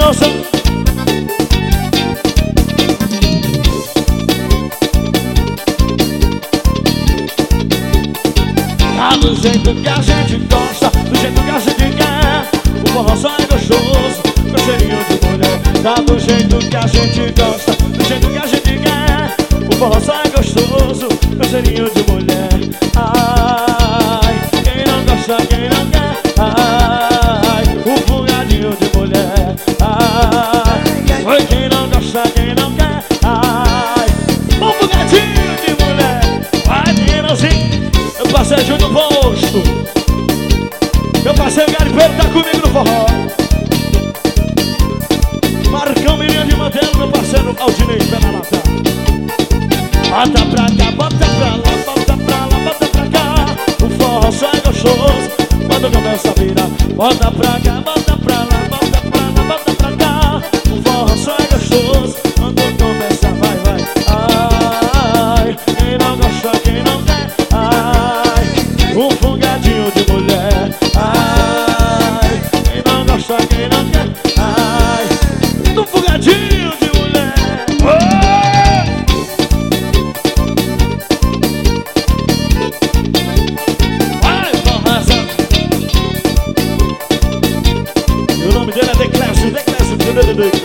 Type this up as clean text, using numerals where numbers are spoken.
noção. Tá do jeito que a gente gosta, do jeito que a gente quer. O forró só é gostoso com cheirinho de mulher. Tá do jeito que a gente gosta, do jeito que a gente quer. O forró só é gostoso com cheirinho de mulher. Ai, quem não gosta, quem não quer. Ai, o fungadinho de mulher. Ai, oi, quem não gosta, quem não quer. Ai, o fungadinho de mulher. Vai, meninozinho. Eu passei junto no posto. Meu parceiro Garipeiro tá comigo no forró. Marcão Menino de Mantelo, meu parceiro Aldinei, pé na lata. Bota pra cá, bota pra lá, bota pra lá, bota pra cá. O forró só é gostoso quando começa a virar. Bota pra cá, bota pra lá, bota pra lá, bota pra cá. O forró só é gostoso quando começa, vai, vai. Ai, quem não gosta, quem não quer. Ai, um fungadinho de mulher. Ai, quem não gosta, quem não quer. Ai, um fungadinho de mulher. Vai, forraça. O nome dele é Declésio, Declésio.